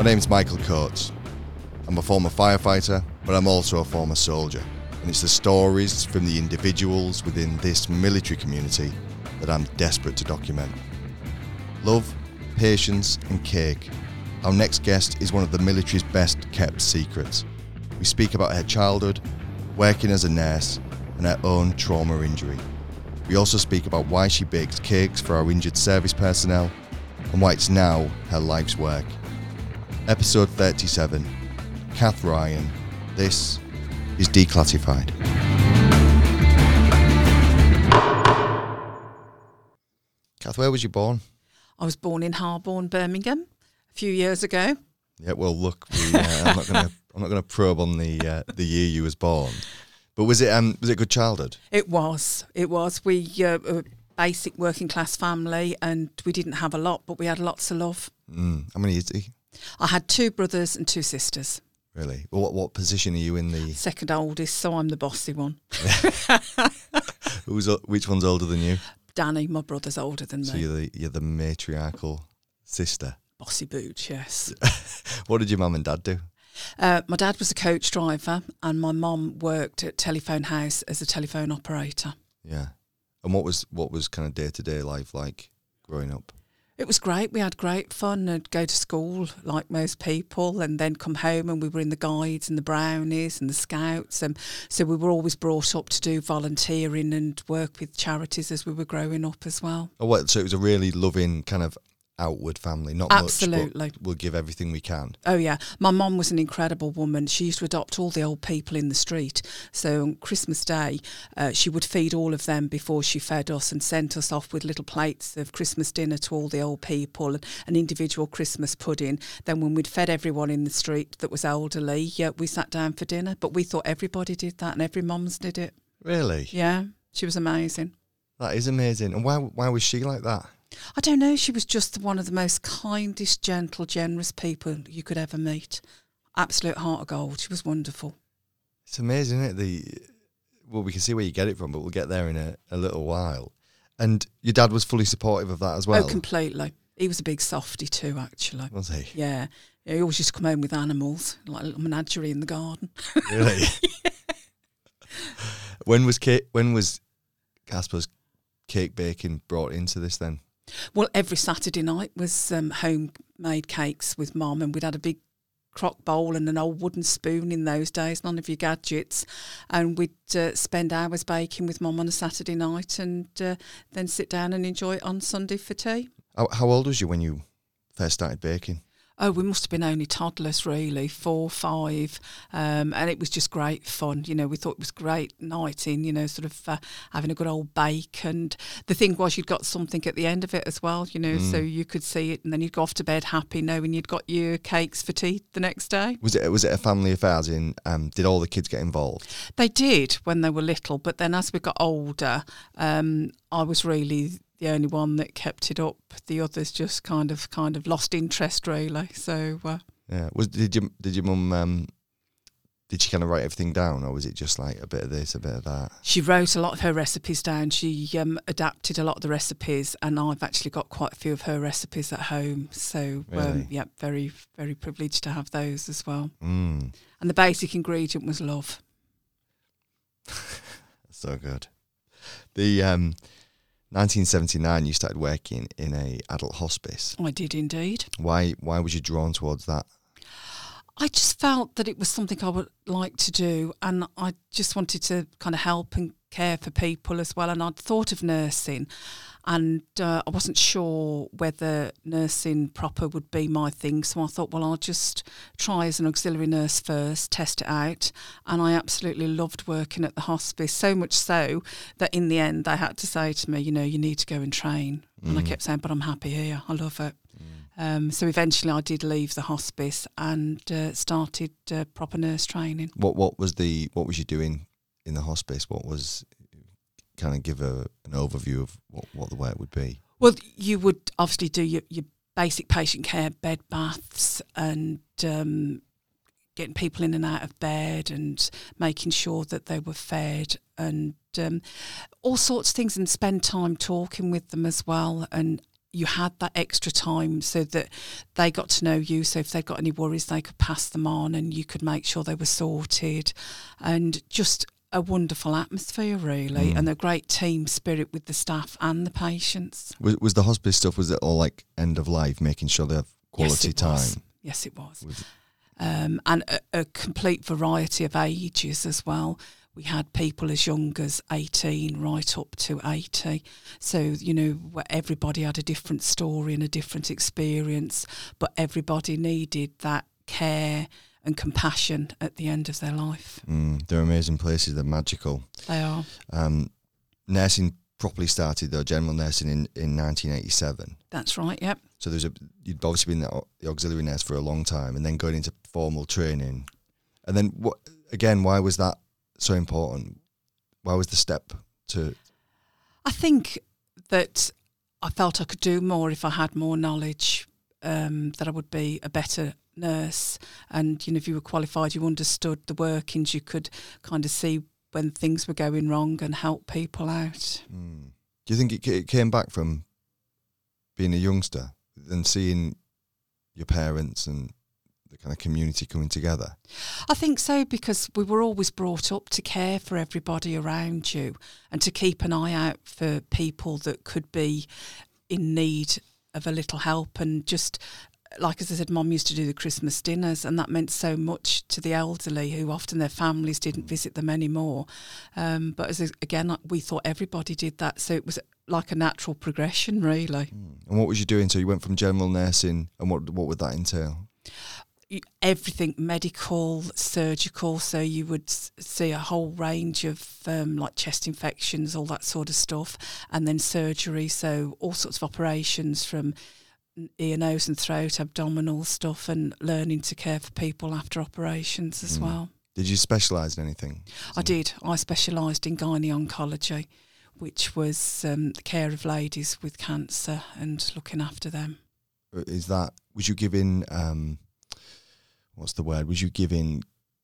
My name's Michael Coates. I'm a former firefighter, but I'm also a former soldier. And it's the stories from the individuals within this military community that I'm desperate to document. Love, patience and cake. Our next guest is one of the military's best kept secrets. We speak about her childhood, working as a nurse, and her own trauma injury. We also speak about why she bakes cakes for our injured service personnel and why it's now her life's work. Episode 37, Kath Ryan. This is Declassified. Kath, where was you born? I was born in Harborne, Birmingham, a few years ago. Yeah, well, look, I'm not going to probe on the year you was born. But was it a good childhood? It was. We were a basic working class family, and we didn't have a lot, but we had lots of love. How many is he? I had 2 brothers and 2 sisters. Really? Well, what position are you in the? Second oldest, so I'm the bossy one. Which one's older than you? Danny, my brother's older than So me. you're the matriarchal sister. Bossy booch, yes. What did your mum and dad do? My dad was a coach driver, and my mum worked at Telephone House as a telephone operator. Yeah. And what was kind of day-to-day life like growing up? It was great. We had great fun and go to school like most people, and then come home and we were in the guides and the brownies and the scouts. And so we were always brought up to do volunteering and work with charities as we were growing up as well. Oh, well, so it was a really loving kind of outward family, not Absolutely. much, but we'll give everything we can. Oh yeah, my mum was an incredible woman. She used to adopt all the old people in the street. So on Christmas Day, she would feed all of them before she fed us, and sent us off with little plates of Christmas dinner to all the old people, and an individual Christmas pudding. Then when we'd fed everyone in the street that was elderly, we sat down for dinner. But we thought everybody did that, and every mum's did it. Really? Yeah, she was amazing. That is amazing. And why was she like that? I don't know, she was just one of the most kindest, gentle, generous people you could ever meet. Absolute heart of gold. She was wonderful. It's amazing, isn't it? Well, we can see where you get it from, but we'll get there in a little while. And your dad was fully supportive of that as well? Oh, completely. He was a big softie too, actually. Was he? Yeah. He always used to come home with animals, like a little menagerie in the garden. Really? Yeah. When was I suppose, cake baking brought into this then? Well, every Saturday night was homemade cakes with Mum, and we'd had a big crock bowl and an old wooden spoon in those days, none of your gadgets, and we'd spend hours baking with Mum on a Saturday night, and then sit down and enjoy it on Sunday for tea. How old was you when you first started baking? Oh, we must have been only toddlers, really, 4, 5, and it was just great fun. You know, we thought it was great night in, sort of having a good old bake. And the thing was, you'd got something at the end of it as well, so you could see it, and then you'd go off to bed happy knowing you'd got your cakes for tea the next day. Was it a family affair? As in, did all the kids get involved? They did when they were little, but then as we got older, I was really the only one that kept it up. The others just kind of lost interest, really. So yeah. Did your mum did she kind of write everything down, or was it just like a bit of this, a bit of that? She wrote a lot of her recipes down. She adapted a lot of the recipes, and I've actually got quite a few of her recipes at home. So really? Yeah, very, very privileged to have those as well. And the basic ingredient was love. So good. The 1979, you started working in a adult hospice. I did indeed. Why was you drawn towards that? I just felt that it was something I would like to do, and I just wanted to kind of help and care for people as well. And I'd thought of nursing, and I wasn't sure whether nursing proper would be my thing. So I thought, well, I'll just try as an auxiliary nurse first, test it out. And I absolutely loved working at the hospice, so much so that in the end they had to say to me, you need to go and train. And I kept saying, but I'm happy here. I love it. So eventually I did leave the hospice and started proper nurse training. What was you doing in the hospice? What was, kind of give an overview of what the work would be? Well, you would obviously do your basic patient care, bed baths, and getting people in and out of bed, and making sure that they were fed, and all sorts of things, and spend time talking with them as well. And you had that extra time so that they got to know you. So if they got any worries, they could pass them on and you could make sure they were sorted. And just a wonderful atmosphere, really, and a great team spirit with the staff and the patients. Was the hospice stuff, was it all like end of life, making sure they have quality time? Yes, it was. And a complete variety of ages as well. We had people as young as 18 right up to 80. So, you know, everybody had a different story and a different experience, but everybody needed that care and compassion at the end of their life. They're amazing places. They're magical. They are. Nursing properly started, though, general nursing in 1987. That's right, yep. So you'd obviously been the auxiliary nurse for a long time, and then going into formal training. And then, why was that so important? Why was the step to... I think that I felt I could do more if I had more knowledge, that I would be a better nurse. And, you know, if you were qualified, you understood the workings, you could kind of see when things were going wrong and help people out. Do you think it came back from being a youngster and seeing your parents and the kind of community coming together? I think so, because we were always brought up to care for everybody around you and to keep an eye out for people that could be in need of a little help. And just, like as I said, Mum used to do the Christmas dinners, and that meant so much to the elderly who often their families didn't visit them anymore. But again, we thought everybody did that, so it was like a natural progression, really. And what was you doing? So you went from general nursing, and what would that entail? Everything medical, surgical, so you would see a whole range of like chest infections, all that sort of stuff, and then surgery, so all sorts of operations from ear, nose and throat, abdominal stuff, and learning to care for people after operations as well. Did you specialise in anything? I did. I specialised in gynae-oncology, which was the care of ladies with cancer and looking after them. Was you giving... what's the word? Was you giving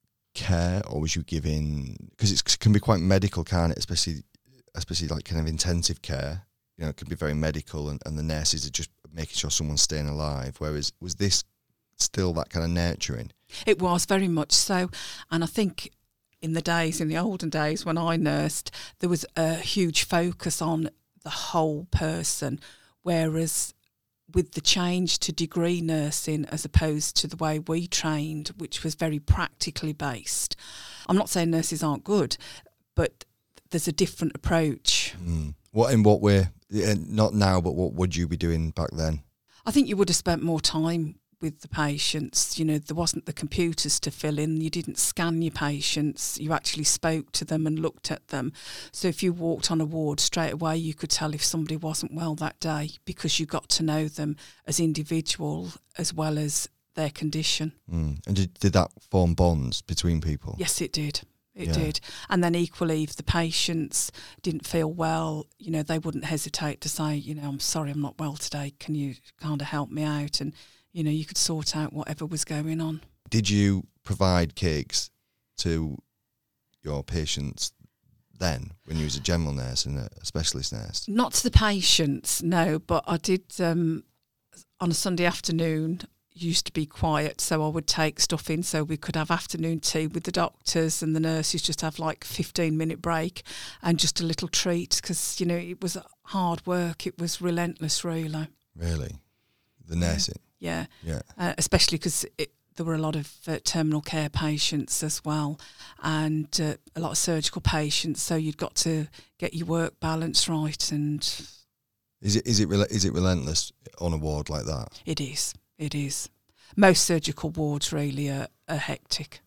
care, or was you giving... Because it can be quite medical, can't it? Especially like kind of intensive care. You know, it can be very medical, and the nurses are just making sure someone's staying alive. Whereas, was this still that kind of nurturing? It was very much so. And I think in the olden days when I nursed, there was a huge focus on the whole person, whereas with the change to degree nursing as opposed to the way we trained, which was very practically based. I'm not saying nurses aren't good, but there's a different approach. In what way? Not now, but what would you be doing back then? I think you would have spent more time with the patients. You know, there wasn't the computers to fill in. You didn't scan your patients. You actually spoke to them and looked at them. So if you walked on a ward straight away, you could tell if somebody wasn't well that day, because you got to know them as individual as well as their condition. And did that form bonds between people? Yes, it did. It did. And then equally, if the patients didn't feel well, you know, they wouldn't hesitate to say, you know, I'm sorry, I'm not well today. Can you kind of help me out? And, you know, you could sort out whatever was going on. Did you provide cakes to your patients then, when you was a general nurse and a specialist nurse? Not to the patients, no, but I did on a Sunday afternoon. Used to be quiet, so I would take stuff in so we could have afternoon tea with the doctors, and the nurses just have like 15-minute break and just a little treat, because, you know, it was hard work. It was relentless, really. Really? The nursing? Yeah. Especially because there were a lot of terminal care patients as well, and a lot of surgical patients, so you'd got to get your work balance right. And Is it relentless on a ward like that? It is. It is. Most surgical wards really are hectic.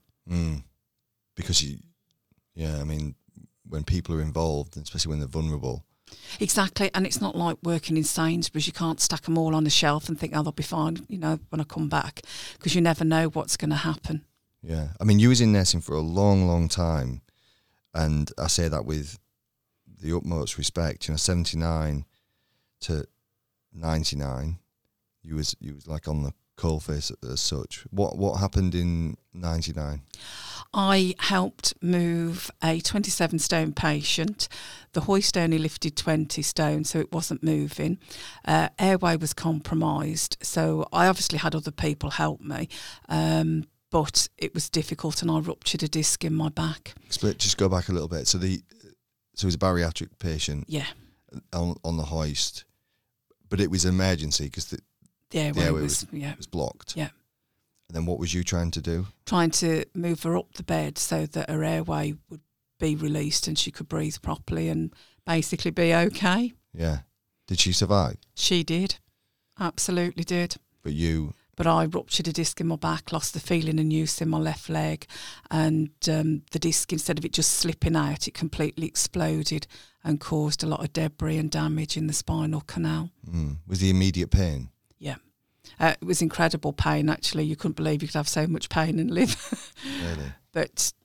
Because I mean, when people are involved, especially when they're vulnerable. Exactly, and it's not like working in Sainsbury's. You can't stack them all on a shelf and think, oh, they'll be fine, you know, when I come back, because you never know what's going to happen. Yeah, I mean, you was in nursing for a long, long time, and I say that with the utmost respect. You know, 79 to 99. You was like on the coalface as such. What happened in 99? I helped move a 27 stone patient. The hoist only lifted 20 stone, so it wasn't moving. Airway was compromised, so I obviously had other people help me, but it was difficult, and I ruptured a disc in my back. Just go back a little bit. So it was a bariatric patient. Yeah. On the hoist, but it was emergency because the airway was blocked. Yeah. And then what was you trying to do? Trying to move her up the bed so that her airway would be released and she could breathe properly and basically be okay. Yeah. Did she survive? She did. Absolutely did. But I ruptured a disc in my back, lost the feeling and use in my left leg, and the disc, instead of it just slipping out, it completely exploded and caused a lot of debris and damage in the spinal canal. Was the immediate pain? Yeah. It was incredible pain, actually. You couldn't believe you could have so much pain and live. Really? But,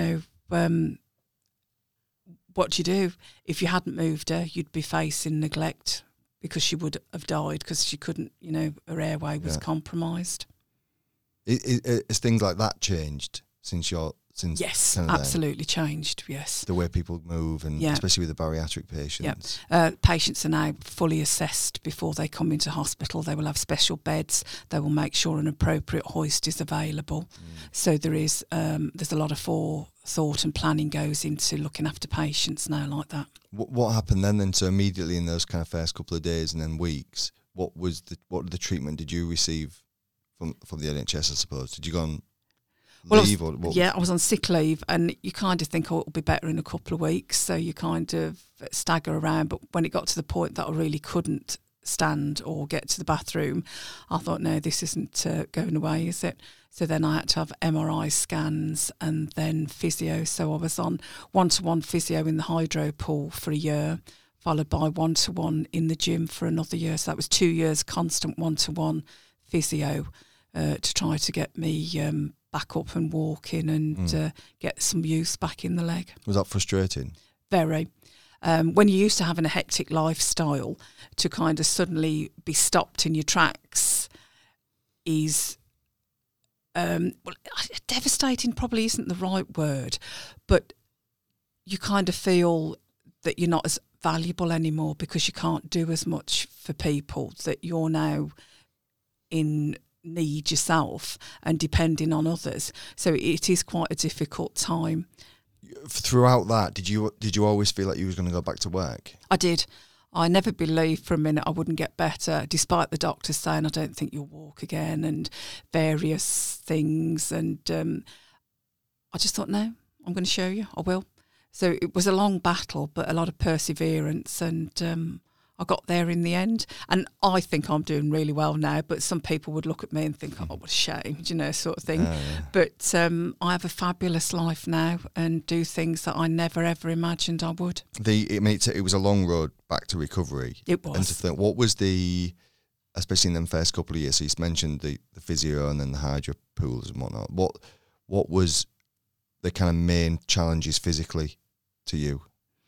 what do you do? If you hadn't moved her, you'd be facing neglect because she would have died because she couldn't, her airway was compromised. Has things like that changed since Yes, absolutely changed, yes. The way people move, and especially with the bariatric patients. Yeah. Patients are now fully assessed before they come into hospital. They will have special beds. They will make sure an appropriate hoist is available. So there's a lot of forethought and planning goes into looking after patients now like that. What happened then? So immediately in those kind of first couple of days and then weeks, what the treatment did you receive from the NHS, I suppose? Did you go on leave? I was on sick leave, and you kind of think, it'll be better in a couple of weeks, so you kind of stagger around. But when it got to the point that I really couldn't stand or get to the bathroom, I thought, no, this isn't going away, is it? So then I had to have MRI scans and then physio. So I was on one-to-one physio in the hydro pool for a year, followed by one-to-one in the gym for another year. So that was 2 years constant one-to-one physio to try to get me back up and walking and get some use back in the leg. Was that frustrating? Very. When you're used to having a hectic lifestyle, to kind of suddenly be stopped in your tracks is, devastating probably isn't the right word, but you kind of feel that you're not as valuable anymore because you can't do as much for people, that you're now in need yourself and depending on others. So it is quite a difficult time. Throughout that, did you always feel like you was going to go back to work? I did. I never believed for a minute I wouldn't get better, despite the doctors saying, I don't think you'll walk again, and various things. And I just thought, no, I'm going to show you, I will. So it was a long battle, but a lot of perseverance, and I got there in the end. And I think I'm doing really well now, but some people would look at me and think, oh, what a shame, sort of thing. Yeah. But I have a fabulous life now and do things that I never, ever imagined I would. It was a long road back to recovery. It was. And to think, what was especially in them first couple of years, so you mentioned the physio and then the hydro pools and whatnot, what was the kind of main challenges physically to you?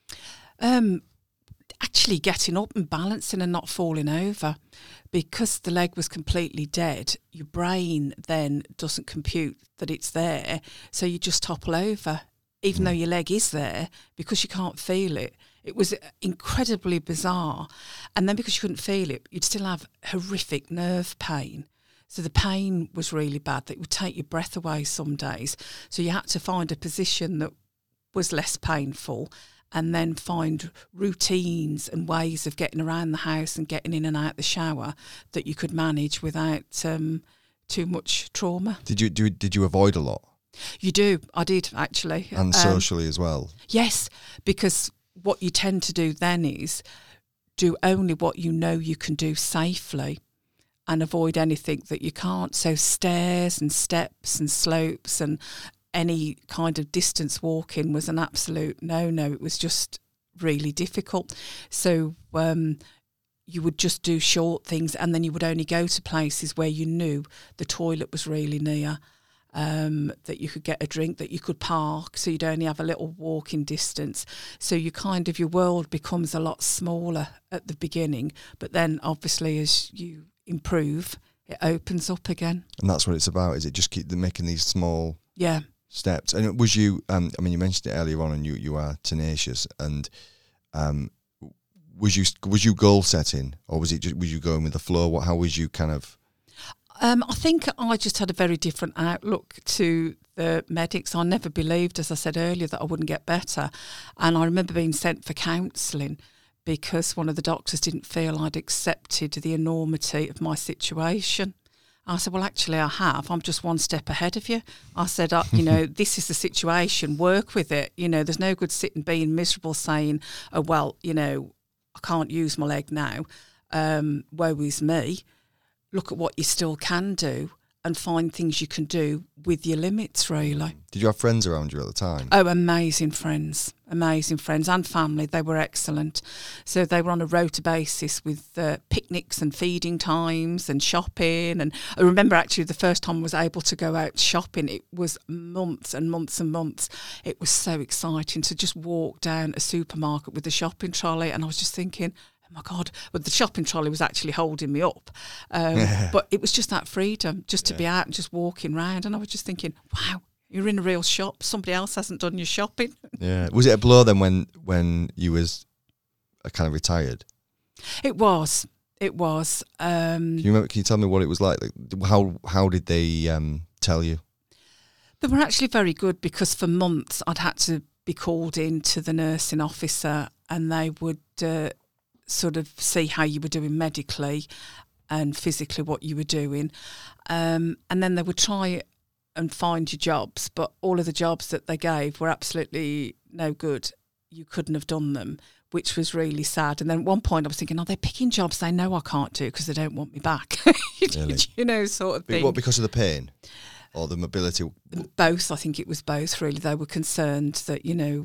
Actually getting up and balancing and not falling over. Because the leg was completely dead, your brain then doesn't compute that it's there, so you just topple over, even though your leg is there, because you can't feel it. It was incredibly bizarre. And then because you couldn't feel it, you'd still have horrific nerve pain. So the pain was really bad, that it would take your breath away some days. So you had to find a position that was less painful, and then find routines and ways of getting around the house and getting in and out the shower that you could manage without too much trauma. Did you avoid a lot? You do. I did, actually. And socially as well? Yes, because what you tend to do then is do only what you know you can do safely and avoid anything that you can't. So stairs and steps and slopes and any kind of distance walking was an absolute no-no. It was just really difficult. So you would just do short things, and then you would only go to places where you knew the toilet was really near, that you could get a drink, that you could park, so you'd only have a little walking distance. So your world becomes a lot smaller at the beginning, but then obviously as you improve, it opens up again. And that's what it's about, is it just keep making these small steps. And was you? I mean, you mentioned it earlier on, and you are tenacious. And was you goal setting, or was you going with the flow? How was you kind of? I think I just had a very different outlook to the medics. I never believed, as I said earlier, that I wouldn't get better. And I remember being sent for counselling because one of the doctors didn't feel I'd accepted the enormity of my situation. I said, well, actually, I have. I'm just one step ahead of you. I said, this is the situation. Work with it. There's no good sitting being miserable saying, oh, well, I can't use my leg now. Woe is me. Look at what you still can do and find things you can do with your limits, really. Did you have friends around you at the time? Oh, amazing friends and family. They were excellent. So they were on a rota basis with picnics and feeding times and shopping. And I remember actually the first time I was able to go out shopping, it was months and months and months. It was so exciting to just walk down a supermarket with a shopping trolley, and I was just thinking, oh my God, but the shopping trolley was actually holding me up. But it was just that freedom, just to be out and just walking around. And I was just thinking, wow, you're in a real shop. Somebody else hasn't done your shopping. Yeah. Was it a blow then when you was kind of retired? It was. Can you tell me what it was like? How did they tell you? They were actually very good, because for months I'd had to be called in to the nursing officer, and they would sort of see how you were doing medically and physically, what you were doing. And then they would try and find you jobs, but all of the jobs that they gave were absolutely no good. You couldn't have done them, which was really sad. And then at one point I was thinking, are they picking jobs they know I can't do because they don't want me back? Really? Sort of thing. What, because of the pain or the mobility? Both. I think it was both, really. They were concerned that,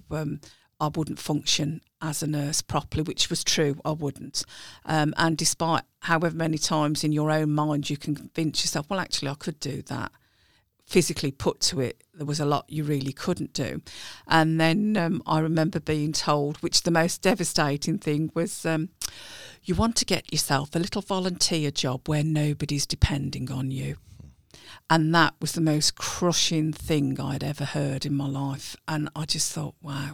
I wouldn't function as a nurse properly, which was true, I wouldn't. And despite however many times in your own mind you can convince yourself, well, actually, I could do that, physically put to it, there was a lot you really couldn't do. And then I remember being told, which the most devastating thing was, you want to get yourself a little volunteer job where nobody's depending on you. And that was the most crushing thing I'd ever heard in my life. And I just thought, wow.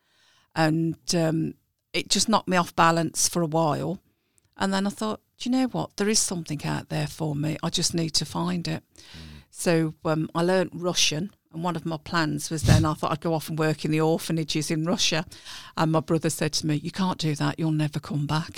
And it just knocked me off balance for a while. And then I thought, do you know what? There is something out there for me. I just need to find it. So I learnt Russian. And one of my plans was then I thought I'd go off and work in the orphanages in Russia. And my brother said to me, you can't do that. You'll never come back.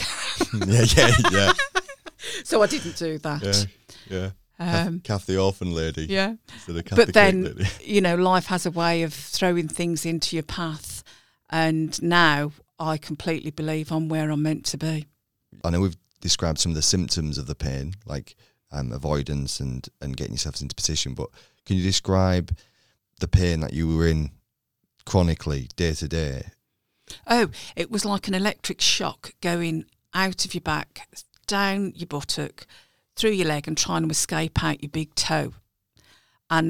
Yeah. So I didn't do that. Yeah. Kath the orphan lady. Yeah. But then, lady. Life has a way of throwing things into your path. And now I completely believe I'm where I'm meant to be. I know we've described some of the symptoms of the pain, like avoidance and getting yourself into position, but can you describe the pain that you were in chronically, day to day? Oh, it was like an electric shock going out of your back, down your buttock, through your leg and trying to escape out your big toe. And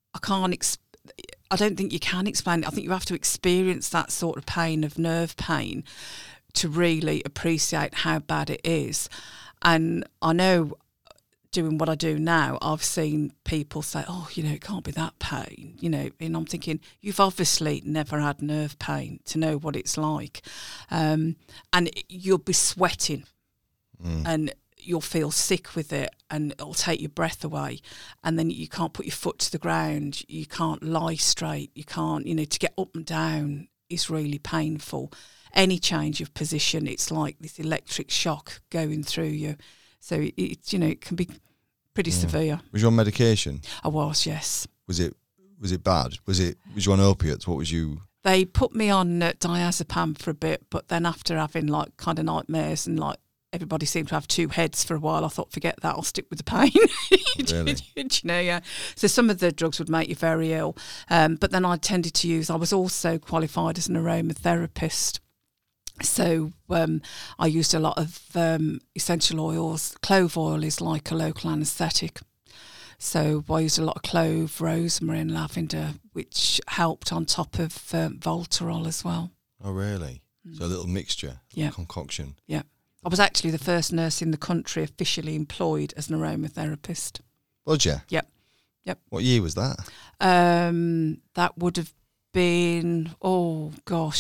I don't think you can explain it. I think you have to experience that sort of pain, of nerve pain, to really appreciate how bad it is. And I know, doing what I do now, I've seen people say, oh, it can't be that pain, and I'm thinking, you've obviously never had nerve pain to know what it's like. And you'll be sweating and you'll feel sick with it, and it'll take your breath away, and then you can't put your foot to the ground, you can't lie straight, you can't, to get up and down is really painful. Any change of position, it's like this electric shock going through you. So it can be pretty severe. Was you on medication? I was, yes. Was it bad? Was you on opiates? What was you? They put me on diazepam for a bit, but then after having like kind of nightmares and like everybody seemed to have two heads for a while, I thought, forget that, I'll stick with the pain. Really? Yeah. So some of the drugs would make you very ill. But then I tended to use, I was also qualified as an aromatherapist. So I used a lot of essential oils. Clove oil is like a local anaesthetic. So I used a lot of clove, rosemary and lavender, which helped on top of Voltarol as well. Oh, really? So a little mixture, concoction. Yeah. I was actually the first nurse in the country officially employed as an aromatherapist. Was you? Yep. Yep. What year was that? That would have been, about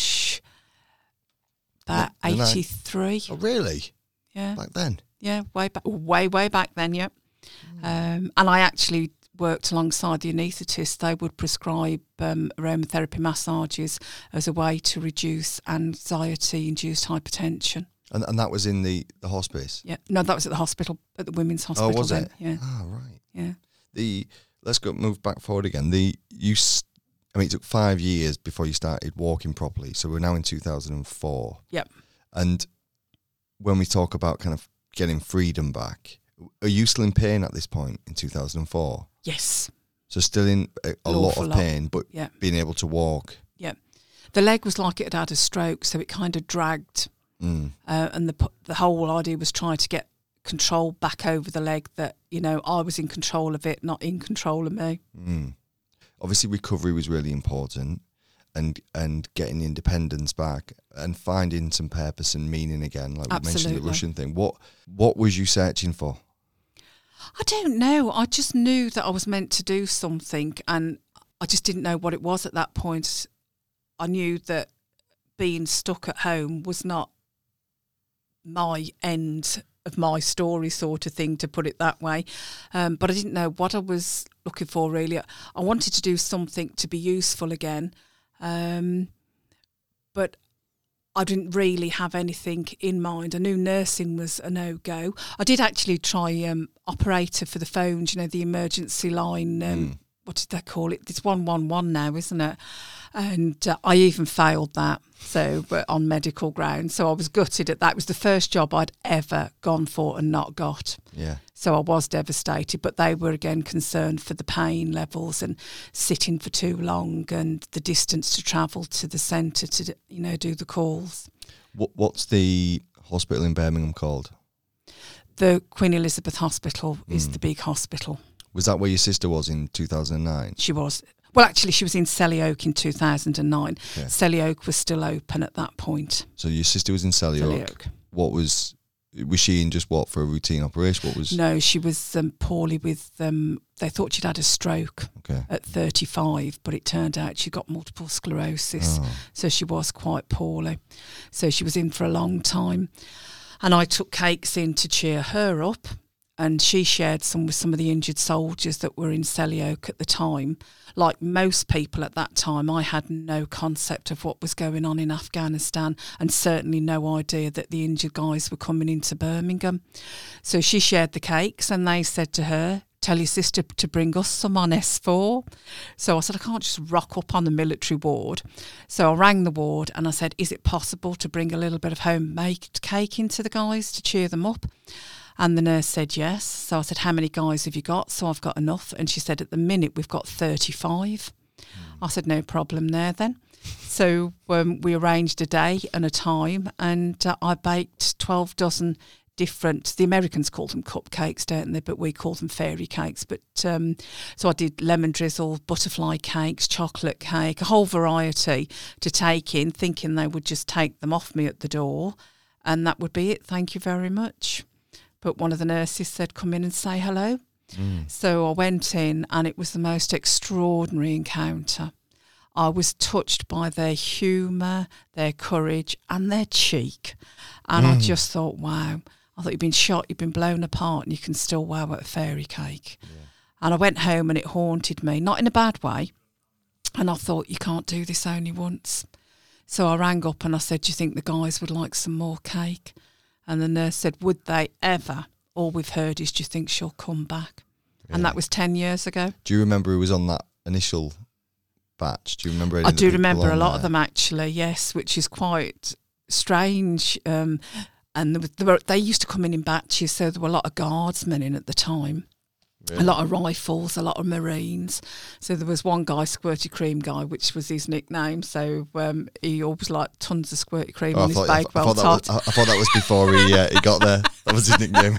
The 83. Oh, really? Yeah. Back then? Yeah, way back then, yeah. And I actually worked alongside the anaesthetist. They would prescribe aromatherapy massages as a way to reduce anxiety-induced hypertension. And that was in the hospice? Yeah. No, that was at the hospital, at the women's hospital. Oh, was then. it? Yeah. Oh, right. Yeah. Let's move back forward again. It took 5 years before you started walking properly. So we're now in 2004. Yep. And when we talk about kind of getting freedom back, are you still in pain at this point in 2004? Yes. So still in a lot of pain, but being able to walk. Yeah. The leg was like it had a stroke, so it kind of dragged. And the whole idea was trying to get control back over the leg, that, I was in control of it, not in control of me. Obviously, recovery was really important, and getting independence back and finding some purpose and meaning again, like we mentioned the Russian thing. What was you searching for? I don't know. I just knew that I was meant to do something, and I just didn't know what it was at that point. I knew that being stuck at home was not my end of my story, sort of thing, to put it that way. But I didn't know what I was looking for, really. I wanted to do something to be useful again. But I didn't really have anything in mind. I knew nursing was a no-go. I did actually try operator for the phones, the emergency line. What did they call it? It's 111 now, isn't it? And I even failed that, but on medical grounds. So I was gutted at that. It was the first job I'd ever gone for and not got. Yeah. So I was devastated, but they were again concerned for the pain levels and sitting for too long and the distance to travel to the centre to, do the calls. What's the hospital in Birmingham called? The Queen Elizabeth Hospital is the big hospital. Was that where your sister was in 2009? She was. Well, actually, she was in Selly Oak in 2009. Okay. Selly Oak was still open at that point. So your sister was in Selly Oak. What was she in, just for a routine operation? No, she was poorly with, they thought she'd had a stroke at 35, but it turned out she got multiple sclerosis. So she was quite poorly. So she was in for a long time. And I took cakes in to cheer her up. And she shared some with some of the injured soldiers that were in Selly Oak at the time. Like most people at that time, I had no concept of what was going on in Afghanistan, and certainly no idea that the injured guys were coming into Birmingham. So she shared the cakes, and they said to her, "Tell your sister to bring us some on S4." So I said, I can't just rock up on the military ward. So I rang the ward and I said, is it possible to bring a little bit of homemade cake into the guys to cheer them up? And the nurse said yes. So I said, how many guys have you got? So I've got enough. And she said, at the minute, we've got 35. I said, no problem there then. So we arranged a day and a time, and I baked 12 dozen different, the Americans call them cupcakes, don't they? But we call them fairy cakes. But so I did lemon drizzle, butterfly cakes, chocolate cake, a whole variety to take in, thinking they would just take them off me at the door. And that would be it. Thank you very much. But one of the nurses said, come in and say hello. So I went in, and it was the most extraordinary encounter. I was touched by their humour, their courage and their cheek. And I just thought, wow. I thought, you've been shot, you've been blown apart, and you can still wow at a fairy cake. Yeah. And I went home and it haunted me, not in a bad way. And I thought, you can't do this only once. So I rang up and I said, do you think the guys would like some more cake? And the nurse said, would they ever? All we've heard is, do you think she'll come back? Yeah. And that was 10 years ago. Do you remember who was on that initial batch? Do you remember any? I do remember a lot of them, actually, yes, which is quite strange. And they used to come in batches, so there were a lot of guardsmen in at the time. Really? A lot of rifles, a lot of Marines. So there was one guy, Squirty Cream Guy, which was his nickname. So he always liked tons of Squirty Cream on his Bakewell tot. I thought that was before he got there. That was his nickname.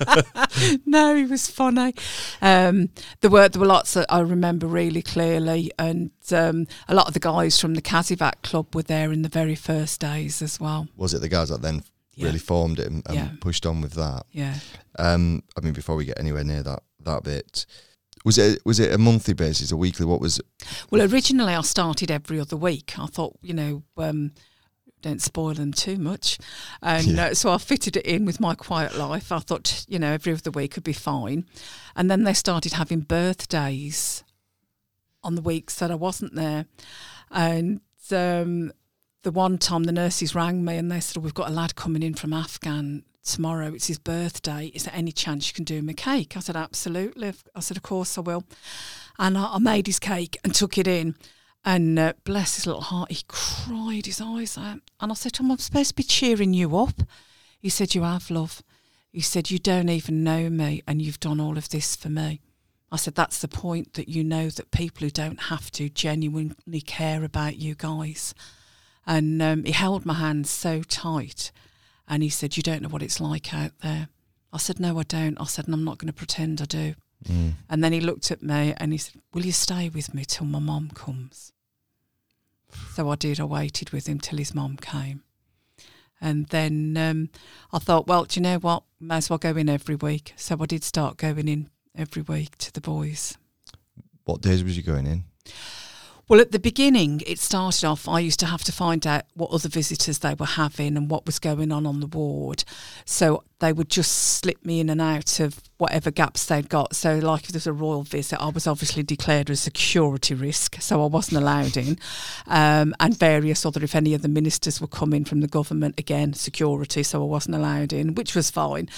No, he was funny. There were lots that I remember really clearly, and a lot of the guys from the Kazivac Club were there in the very first days as well. Was it the guys that then really formed it and pushed on with that? Yeah. I mean, before we get anywhere near that bit, Was it a monthly basis, a weekly? What was it? Well, originally I started every other week. I thought, don't spoil them too much. And so I fitted it in with my quiet life. I thought, every other week would be fine. And then they started having birthdays on the weeks that I wasn't there. And the one time the nurses rang me and they said, we've got a lad coming in from Afghan tomorrow. It's his birthday. Is there any chance you can do him a cake? I said, absolutely. I said, of course I will. And I made his cake and took it in. And bless his little heart, he cried his eyes out. And I said to him, I'm supposed to be cheering you up. He said, you have, love. He said, you don't even know me and you've done all of this for me. I said, that's the point, that you know that people who don't have to genuinely care about you guys. And he held my hand so tight and he said, you don't know what it's like out there. I said, no, I don't. I said, and I'm not going to pretend I do. And then he looked at me and he said, will you stay with me till my mum comes? So I did. I waited with him till his mum came. And then I thought, well, do you know what? May as well go in every week. So I did start going in every week to the boys. What days was you going in? Well, at the beginning, it started off, I used to have to find out what other visitors they were having and what was going on the ward. So they would just slip me in and out of whatever gaps they'd got. So like if there was a royal visit, I was obviously declared a security risk, so I wasn't allowed in. And various other, if any of the ministers were coming from the government, again, security, so I wasn't allowed in, which was fine.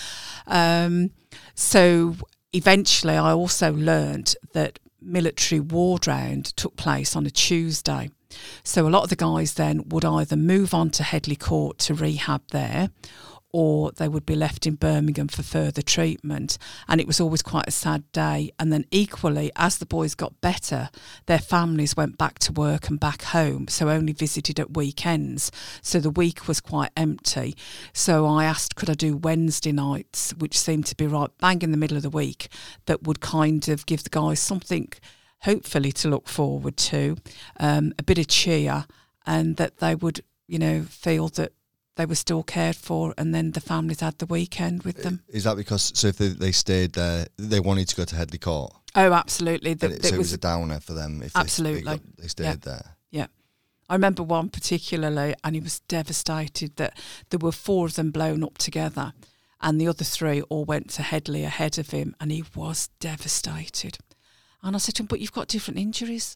So eventually I also learned that military ward round took place on a Tuesday. So a lot of the guys then would either move on to Headley Court to rehab there, or they would be left in Birmingham for further treatment. And it was always quite a sad day. And then equally, as the boys got better, their families went back to work and back home, so only visited at weekends. So the week was quite empty. So I asked, could I do Wednesday nights, which seemed to be right bang in the middle of the week, that would kind of give the guys something hopefully to look forward to, a bit of cheer, and that they would, feel that they were still cared for, and then the families had the weekend with them. Is that because, so if they stayed there, they wanted to go to Headley Court? Oh, absolutely. So it was a downer for them if absolutely. they stayed there? Yeah. I remember one particularly, and he was devastated that there were 4 of them blown up together, and the other 3 all went to Headley ahead of him, and he was devastated. And I said to him, but you've got different injuries,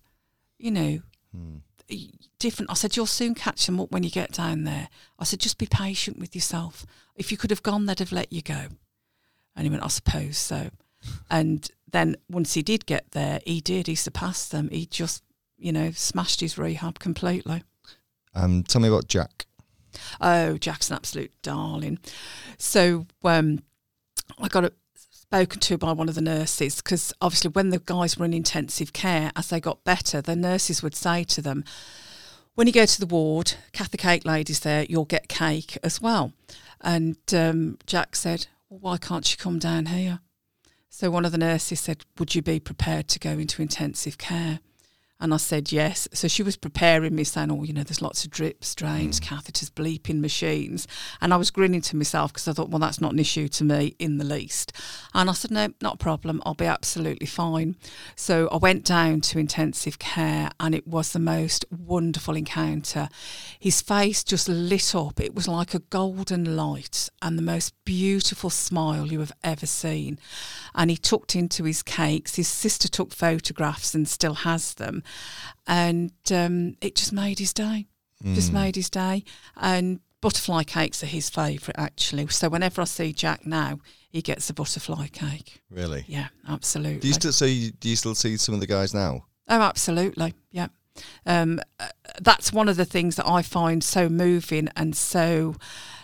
different. I said, you'll soon catch them up when you get down there. I said, just be patient with yourself. If you could have gone, they'd have let you go. And he went, I suppose so. And then once he did get there, he surpassed them. He just, smashed his rehab completely. Tell me about Jack. Oh, Jack's an absolute darling. So I got spoken to by one of the nurses, because obviously when the guys were in intensive care, as they got better, the nurses would say to them, when you go to the ward, Kathy Cake Lady's there, you'll get cake as well. And Jack said, well, why can't you come down here? So one of the nurses said, would you be prepared to go into intensive care? And I said yes. So she was preparing me, saying, there's lots of drips, drains, catheters, bleeping machines. And I was grinning to myself because I thought, well, that's not an issue to me in the least. And I said, no, not a problem. I'll be absolutely fine. So I went down to intensive care, and it was the most wonderful encounter. His face just lit up. It was like a golden light and the most beautiful smile you have ever seen. And he tucked into his cakes. His sister took photographs and still has them. And it just made his day. Just made his day. And butterfly cakes are his favourite, actually. So whenever I see Jack now, he gets a butterfly cake. Really? Yeah, absolutely. Do you still see some of the guys now? Oh, absolutely. Yeah. That's one of the things that I find so moving and so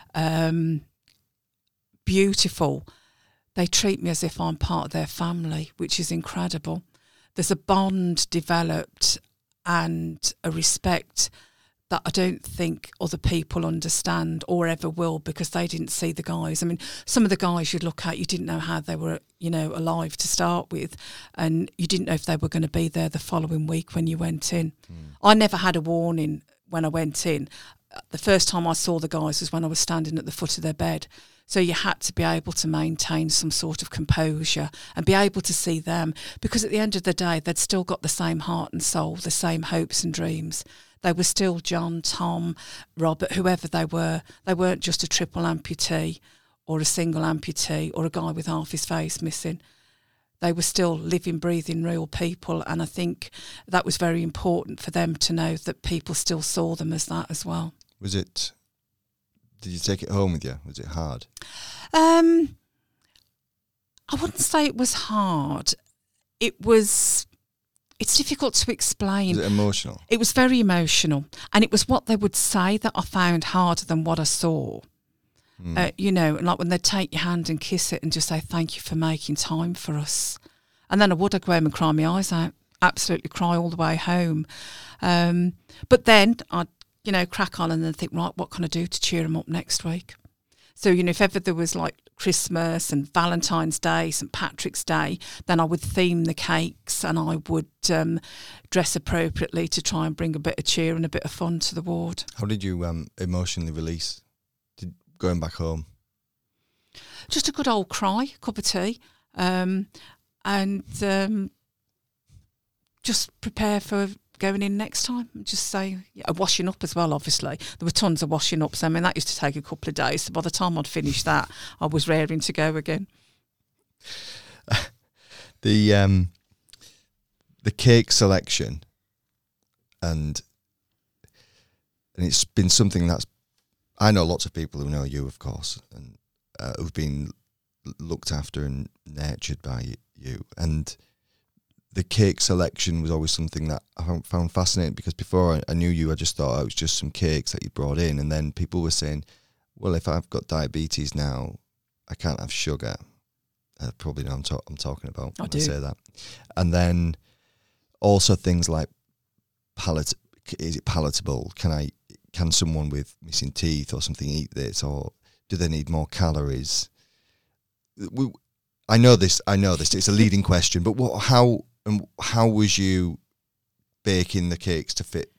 beautiful. They treat me as if I'm part of their family, which is incredible. There's a bond developed and a respect that I don't think other people understand or ever will, because they didn't see the guys. I mean, some of the guys you'd look at, you didn't know how they were, alive to start with, and you didn't know if they were going to be there the following week when you went in. I never had a warning when I went in. The first time I saw the guys was when I was standing at the foot of their bed. So you had to be able to maintain some sort of composure and be able to see them, because at the end of the day, they'd still got the same heart and soul, the same hopes and dreams. They were still John, Tom, Robert, whoever they were. They weren't just a triple amputee or a single amputee or a guy with half his face missing. They were still living, breathing, real people. And I think that was very important for them to know that people still saw them as that as well. Did you take it home with you? Was it hard? I wouldn't say it was hard. It's difficult to explain. Was it emotional? It was very emotional. And it was what they would say that I found harder than what I saw. Like when they'd take your hand and kiss it and just say, thank you for making time for us. And then I'd go home and cry my eyes out, absolutely cry all the way home. But then I'd, crack on and then think, right, what can I do to cheer them up next week? So, if ever there was like Christmas and Valentine's Day, St. Patrick's Day, then I would theme the cakes and I would dress appropriately to try and bring a bit of cheer and a bit of fun to the ward. How did you emotionally release going back home? Just a good old cry, cup of tea, and just prepare for going in next time. Just say, washing up as well, obviously. There were tons of washing up, so that used to take a couple of days. So by the time I'd finished that, I was raring to go again. The cake selection, and it's been something that's, I know lots of people who know you, of course, and who've been looked after and nurtured by you. And the cake selection was always something that I found fascinating, because before I knew you, I just thought it was just some cakes that you brought in. And then people were saying, well, if I've got diabetes now, I can't have sugar. Probably know what I'm talking about when I say that. And then also things like is it palatable? Can someone with missing teeth or something eat this, or do they need more calories? I know this. It's a leading question, but how was you baking the cakes to fit?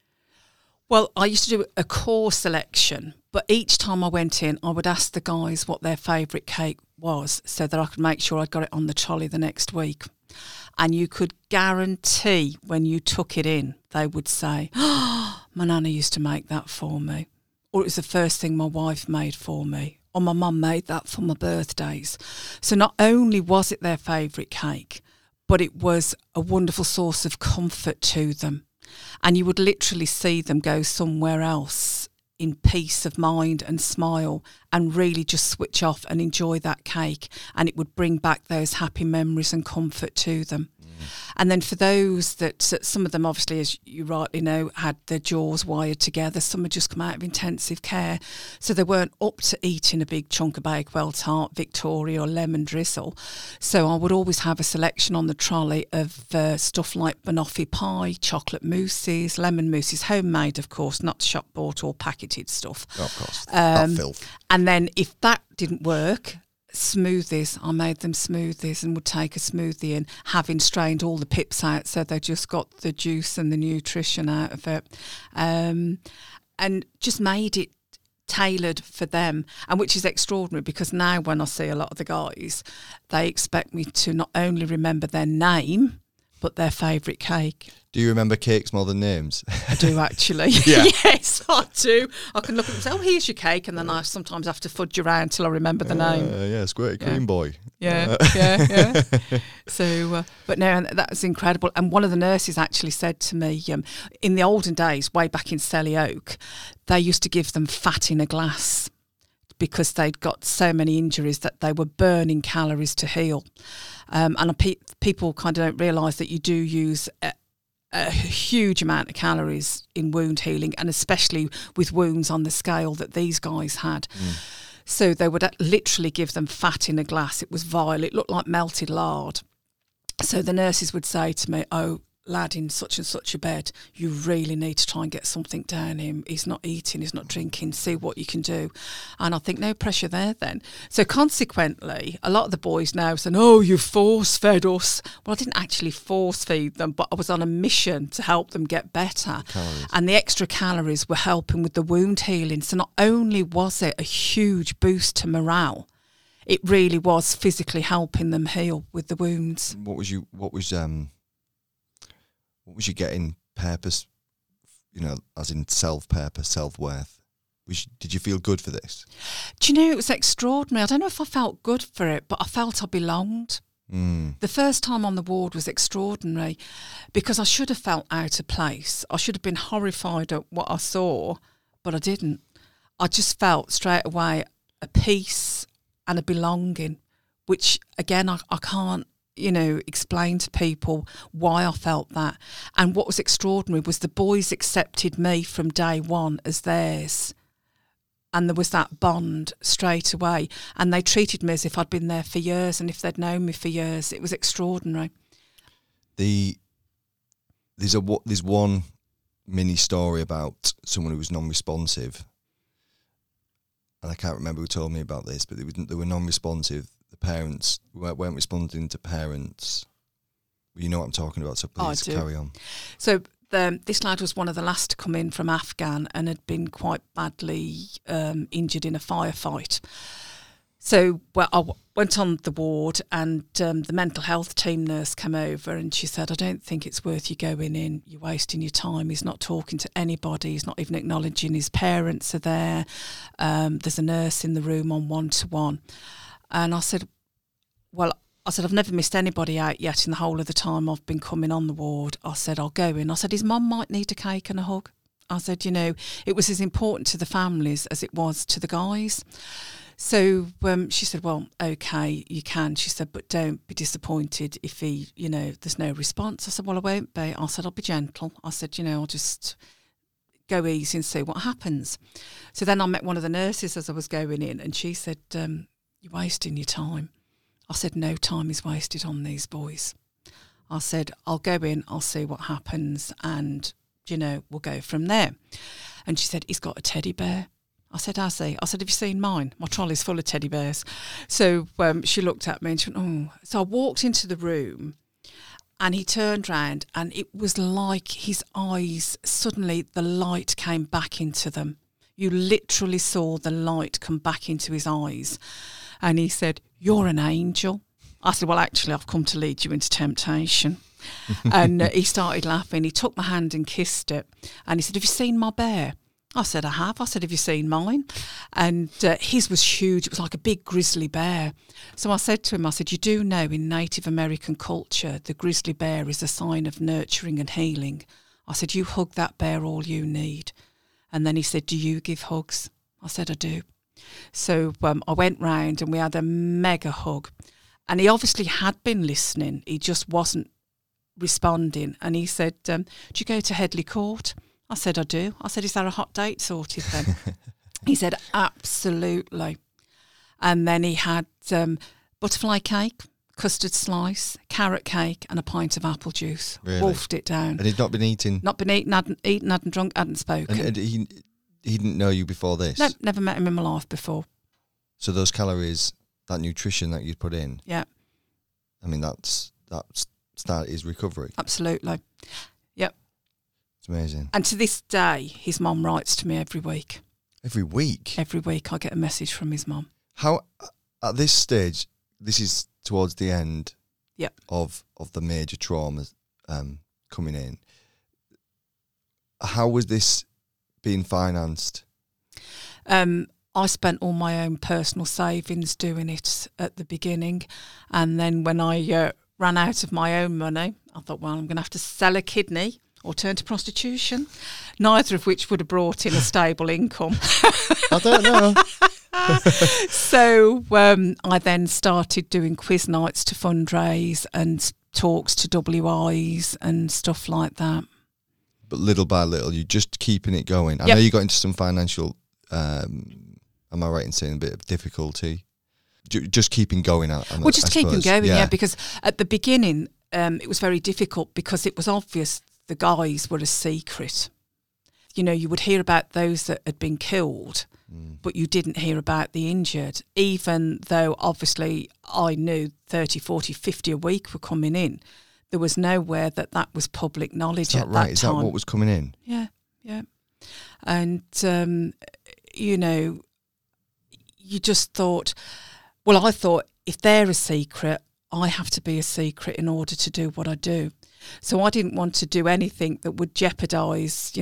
Well, I used to do a core selection, but each time I went in, I would ask the guys what their favourite cake was so that I could make sure I got it on the trolley the next week. And you could guarantee when you took it in, they would say, oh, my nana used to make that for me. Or it was the first thing my wife made for me. Or my mum made that for my birthdays. So not only was it their favourite cake, but it was a wonderful source of comfort to them. And you would literally see them go somewhere else in peace of mind and smile and really just switch off and enjoy that cake. And it would bring back those happy memories and comfort to them. And then for those that, some of them obviously, as you rightly know, had their jaws wired together. Some had just come out of intensive care. So they weren't up to eating a big chunk of Bakewell tart, Victoria or lemon drizzle. So I would always have a selection on the trolley of stuff like banoffee pie, chocolate mousses, lemon mousses, homemade, of course, not shop bought or packeted stuff. Oh, of course, that filth. And then if that didn't work, smoothies. I made them smoothies and would take a smoothie in, having strained all the pips out, so they just got the juice and the nutrition out of it, and just made it tailored for them, and which is extraordinary, because now when I see a lot of the guys, they expect me to not only remember their name but their favourite cake. Do you remember cakes more than names? I do, actually. Yeah. Yes, I do. I can look at them and say, oh, here's your cake, and then I sometimes have to fudge around till I remember the name. Yeah, Squirty Cream Boy. Yeah, yeah. So, but no, that was incredible. And one of the nurses actually said to me, in the olden days, way back in Selly Oak, they used to give them fat in a glass because they'd got so many injuries that they were burning calories to heal. And people kind of don't realise that you do use a huge amount of calories in wound healing, and especially with wounds on the scale that these guys had. So they would literally give them fat in a glass. It was vile. It looked like melted lard. So the nurses would say to me, oh, lad in such and such a bed, you really need to try and get something down him. He's not eating, he's not drinking, see what you can do. And I think no pressure there then. So consequently, a lot of the boys now saying, oh, you force fed us. Well, I didn't actually force feed them, but I was on a mission to help them get better. And the extra calories were helping with the wound healing. So not only was it a huge boost to morale, it really was physically helping them heal with the wounds. What was you getting purpose, as in self-purpose, self-worth? Did you feel good for this? Do you know, it was extraordinary. I don't know if I felt good for it, but I felt I belonged. The first time on the ward was extraordinary because I should have felt out of place. I should have been horrified at what I saw, but I didn't. I just felt straight away a peace and a belonging, which again, I can't, explain to people why I felt that. And what was extraordinary was the boys accepted me from day one as theirs. And there was that bond straight away. And they treated me as if I'd been there for years and if they'd known me for years. It was extraordinary. There's one mini story about someone who was non-responsive. And I can't remember who told me about this, but they were non-responsive. The parents weren't responding to parents. You know what I'm talking about, so please carry on. So this lad was one of the last to come in from Afghan and had been quite badly injured in a firefight. So I went on the ward and the mental health team nurse came over and she said, I don't think it's worth you going in. You're wasting your time. He's not talking to anybody. He's not even acknowledging his parents are there. There's a nurse in the room on one-to-one. And I said, I've never missed anybody out yet in the whole of the time I've been coming on the ward. I said, I'll go in. I said, his mum might need a cake and a hug. I said, it was as important to the families as it was to the guys. So she said, well, OK, you can. She said, but don't be disappointed if there's no response. I said, well, I won't be. I said, I'll be gentle. I said, I'll just go easy and see what happens. So then I met one of the nurses as I was going in and she said, you're wasting your time. I said, no time is wasted on these boys. I said, I'll go in, I'll see what happens and, we'll go from there. And she said, he's got a teddy bear. I said, has he? I said, have you seen mine? My trolley's full of teddy bears. So she looked at me and she went, oh. So I walked into the room and he turned round and it was like his eyes, suddenly the light came back into them. You literally saw the light come back into his eyes. And he said, you're an angel. I said, well, actually, I've come to lead you into temptation. And he started laughing. He took my hand and kissed it. And he said, have you seen my bear? I said, I have. I said, have you seen mine? And his was huge. It was like a big grizzly bear. So I said to him, I said, you do know in Native American culture, the grizzly bear is a sign of nurturing and healing. I said, you hug that bear all you need. And then he said, do you give hugs? I said, I do. So I went round and we had a mega hug. And he obviously had been listening. He just wasn't responding. And he said, do you go to Headley Court? I said, I do. I said, is there a hot date sorted then? He said, absolutely. And then he had butterfly cake, custard slice, carrot cake and a pint of apple juice. Really? Wolfed it down. And he'd not been eating? Not been eaten, hadn't drunk, hadn't spoken. And he didn't know you before this? No, never met him in my life before. So those calories, that nutrition that you'd put in? Yeah. I mean, that's his recovery? Absolutely. Yep. It's amazing. And to this day, his mum writes to me every week. Every week? Every week I get a message from his mum. How, at this stage, this is towards the end yep. of the major traumas coming in. How was this being financed? I spent all my own personal savings doing it at the beginning. And then when I ran out of my own money, I thought, well, I'm going to have to sell a kidney or turn to prostitution, neither of which would have brought in a stable income. I don't know. So I then started doing quiz nights to fundraise and talks to WIs and stuff like that. But little by little, you're just keeping it going. I Yep. know you got into some financial, am I right in saying a bit of difficulty? Just keeping going. Keeping going, yeah, because at the beginning, it was very difficult because it was obvious the guys were a secret. You would hear about those that had been killed, but you didn't hear about the injured, even though obviously I knew 30, 40, 50 a week were coming in. There was nowhere that was public knowledge at that time. Is that what was coming in? Yeah, yeah. And, you just thought, Well, I thought if they're a secret, I have to be a secret in order to do what I do. So I didn't want to do anything that would jeopardise,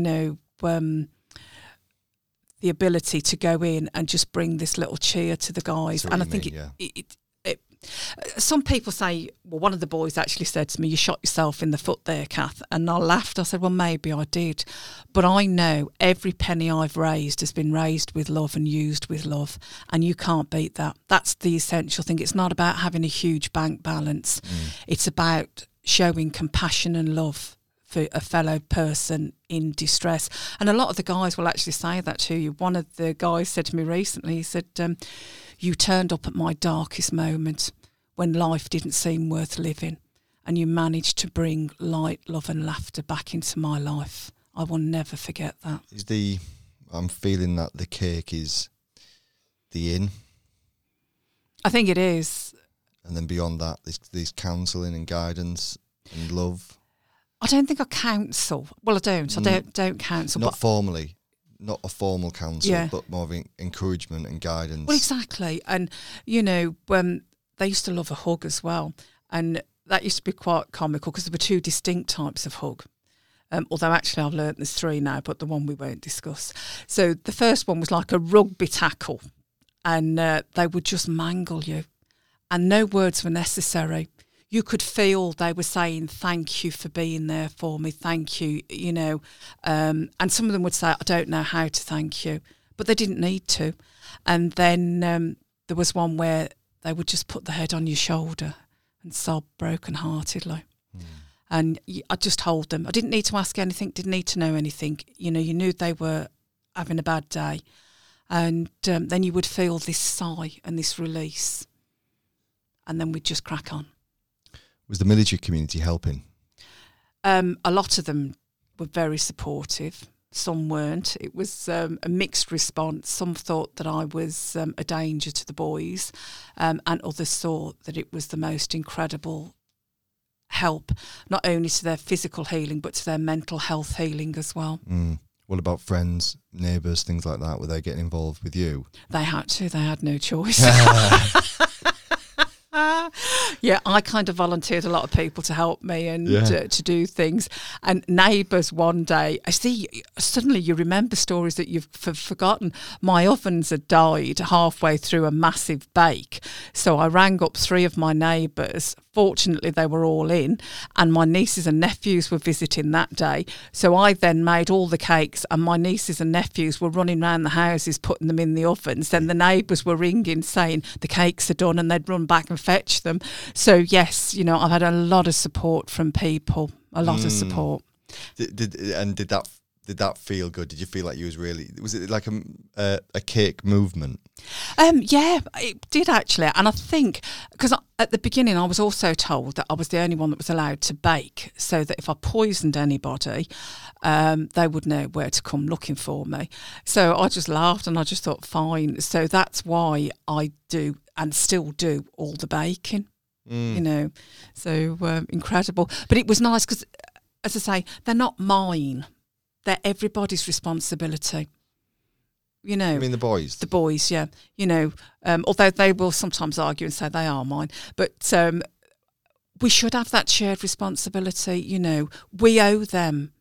the ability to go in and just bring this little cheer to the guys. And I think some people say, well, one of the boys actually said to me, you shot yourself in the foot there, Kath. And I laughed. I said, well, maybe I did. But I know every penny I've raised has been raised with love and used with love. And you can't beat that. That's the essential thing. It's not about having a huge bank balance. It's about showing compassion and love for a fellow person in distress. And a lot of the guys will actually say that to you. One of the guys said to me recently, he said, you turned up at my darkest moment when life didn't seem worth living, and you managed to bring light, love and laughter back into my life. I will never forget that. I'm feeling that the cake is the inn. I think it is. And then beyond that, there's counselling and guidance and love. I don't think I counsel. Well, I don't. I don't counsel. Not formally. Not a formal counsel, but more of encouragement and guidance. Well, exactly. And, they used to love a hug as well. And that used to be quite comical because there were two distinct types of hug. Although actually I've learnt there's three now, but the one we won't discuss. So the first one was like a rugby tackle, and they would just mangle you. And no words were necessary. You could feel they were saying, thank you for being there for me, thank you, and some of them would say, I don't know how to thank you, but they didn't need to. And then there was one where they would just put the head on your shoulder and sob broken-heartedly. And I just hold them. I didn't need to ask anything, didn't need to know anything. You knew they were having a bad day. And then you would feel this sigh and this release. And then we'd just crack on. Was the military community helping? A lot of them were very supportive. Some weren't. It was a mixed response. Some thought that I was a danger to the boys, and others thought that it was the most incredible help, not only to their physical healing, but to their mental health healing as well. What about friends, neighbours, things like that? Were they getting involved with you? They had to. They had no choice. Yeah, I kind of volunteered a lot of people to help me and to do things. And neighbours one day, I see, suddenly you remember stories that you've forgotten. My ovens had died halfway through a massive bake. So I rang up three of my neighbours. Fortunately, they were all in, and my nieces and nephews were visiting that day. So I then made all the cakes, and my nieces and nephews were running around the houses putting them in the ovens. Then the neighbours were ringing saying the cakes are done, and they'd run back and fetch them. So yes, I've had a lot of support from people, a lot of support. Did that feel good? Did you feel like was it like a cake movement? Yeah, it did actually. And I think, because at the beginning I was also told that I was the only one that was allowed to bake, so that if I poisoned anybody, they would know where to come looking for me. So I just laughed and I just thought, fine. So that's why I do and still do all the baking, so incredible. But it was nice because, as I say, they're not mine. They're everybody's responsibility. You mean the boys? The boys, yeah. Although they will sometimes argue and say they are mine. But we should have that shared responsibility. We owe them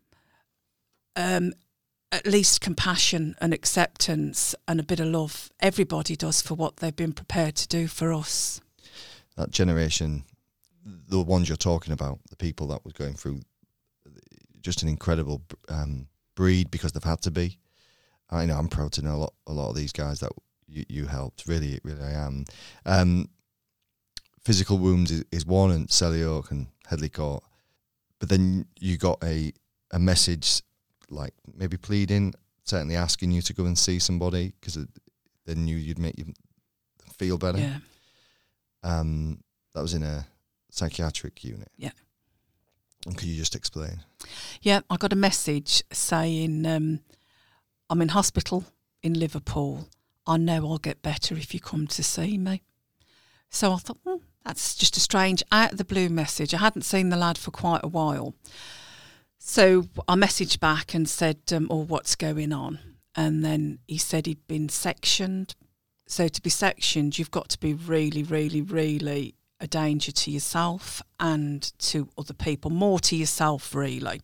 at least compassion and acceptance and a bit of love. Everybody does for what they've been prepared to do for us. That generation, the ones you're talking about, the people that was going through just an incredible breed because they've had to be. I know I'm proud to know a lot of these guys that you helped. Really, really I am. Physical wounds is one, and Selly Oak and Headley Court. But then you got a message like maybe pleading, certainly asking you to go and see somebody because they knew you'd make you feel better. Yeah. That was in a psychiatric unit. Yeah. And could you just explain? Yeah, I got a message saying, I'm in hospital in Liverpool. I know I'll get better if you come to see me. So I thought, that's just a strange out of the blue message. I hadn't seen the lad for quite a while. So I messaged back and said, what's going on? And then he said he'd been sectioned. So to be sectioned, you've got to be really, really, really a danger to yourself and to other people, more to yourself, really.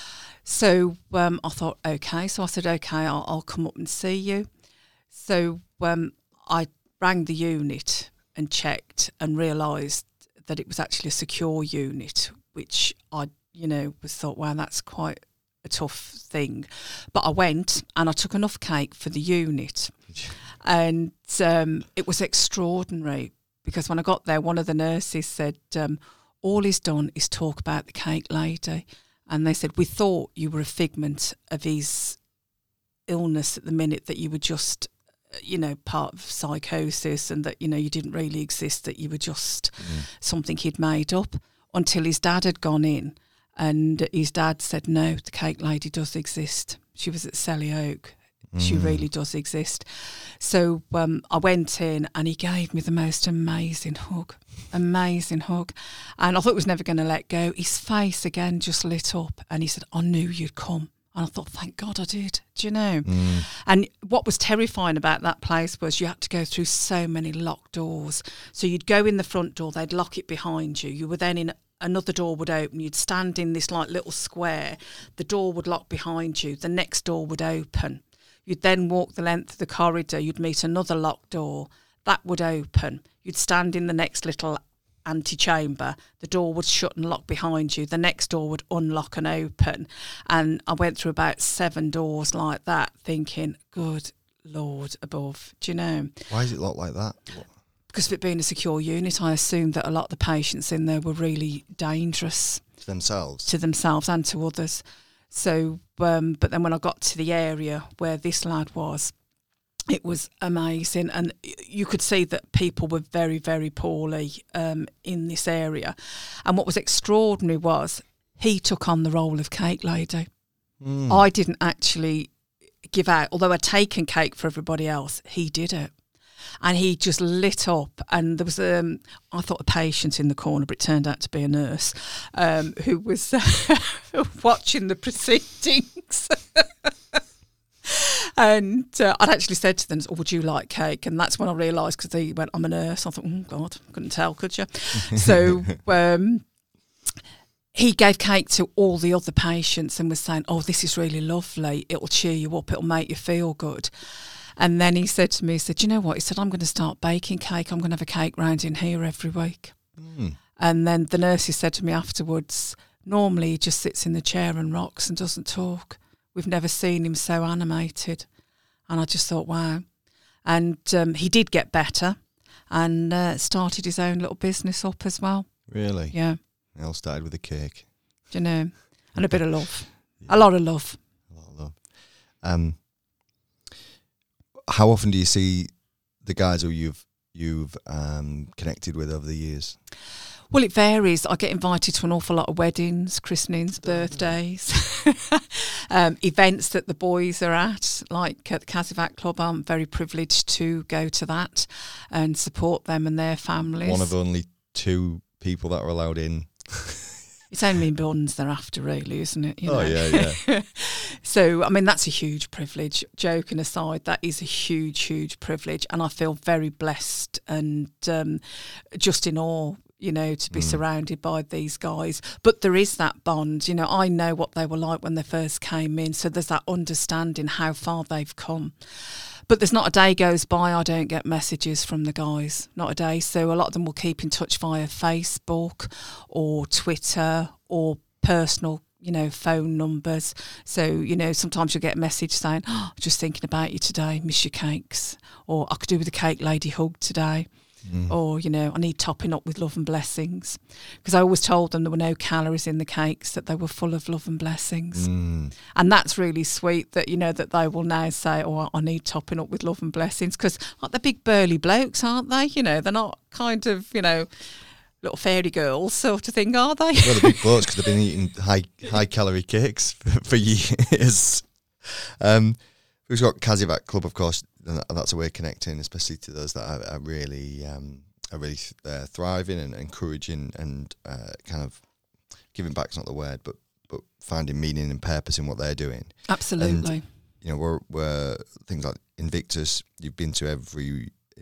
So I thought, okay. So I said, okay, I'll come up and see you. So I rang the unit and checked and realised that it was actually a secure unit, which I, was thought, wow, that's quite a tough thing. But I went and I took enough cake for the unit. And it was extraordinary, because when I got there, one of the nurses said, all he's done is talk about the cake lady. And they said, we thought you were a figment of his illness at the minute, that you were just, part of psychosis, and that, you didn't really exist, that you were just something he'd made up, until his dad had gone in. And his dad said, no, the cake lady does exist. She was at Selly Oak. She really does exist. So I went in and he gave me the most amazing hug. And I thought it was never going to let go. His face again just lit up and he said, I knew you'd come. And I thought, thank God I did. Do you know? And what was terrifying about that place was you had to go through so many locked doors. So you'd go in the front door, they'd lock it behind you. You were then in another door would open. You'd stand in this like little square. The door would lock behind you. The next door would open. You'd then walk the length of the corridor. You'd meet another locked door. That would open. You'd stand in the next little antechamber. The door would shut and lock behind you. The next door would unlock and open. And I went through about 7 doors like that, thinking, good Lord above. Do you know? Why is it locked like that? Because of it being a secure unit, I assumed that a lot of the patients in there were really dangerous. To themselves? To themselves and to others. So, but then when I got to the area where this lad was, it was amazing. And you could see that people were very, very poorly in this area. And what was extraordinary was he took on the role of cake lady. I didn't actually give out, although I'd taken cake for everybody else, he did it. And he just lit up, and there was, I thought, a patient in the corner, but it turned out to be a nurse who was watching the proceedings. And I'd actually said to them, oh, would you like cake? And that's when I realised, because they went, I'm a nurse. I thought, oh, God, couldn't tell, could you? So he gave cake to all the other patients and was saying, oh, this is really lovely. It'll cheer you up. It'll make you feel good. And then he said to me, he said, you know what? He said, I'm going to start baking cake. I'm going to have a cake round in here every week. And then the nurses said to me afterwards, normally he just sits in the chair and rocks and doesn't talk. We've never seen him so animated. And I just thought, wow. And he did get better and started his own little business up as well. Really? Yeah. It all started with a cake. Do you know? And a bit of love. Yeah. A lot of love. A lot of love. How often do you see the guys who you've connected with over the years? Well, it varies. I get invited to an awful lot of weddings, christenings, birthdays, events that the boys are at, like at the Cazivac Club. I'm very privileged to go to that and support them and their families. One of only 2 people that are allowed in. It's only buns they're after, really, isn't it? You know? Yeah. So, I mean, that's a huge privilege. Joking aside, that is a huge, huge privilege. And I feel very blessed and just in awe, to be surrounded by these guys. But there is that bond. I know what they were like when they first came in. So there's that understanding how far they've come. But there's not a day goes by I don't get messages from the guys, not a day. So a lot of them will keep in touch via Facebook or Twitter or personal, phone numbers. So, sometimes you'll get a message saying, oh, just thinking about you today, miss your cakes. Or I could do with a cake lady hug today. Or, I need topping up with love and blessings. Because I always told them there were no calories in the cakes, that they were full of love and blessings. And that's really sweet that, that they will now say, oh, I need topping up with love and blessings. Because like they're big burly blokes, aren't they? They're not kind of, little fairy girls sort of thing, are they? Well, they're big blokes because they've been eating high calorie cakes for years. We've got Cazivac Club, of course, and that's a way of connecting, especially to those that are really thriving and encouraging and kind of giving back's not the word, but finding meaning and purpose in what they're doing. Absolutely. And, we're things like Invictus. You've been to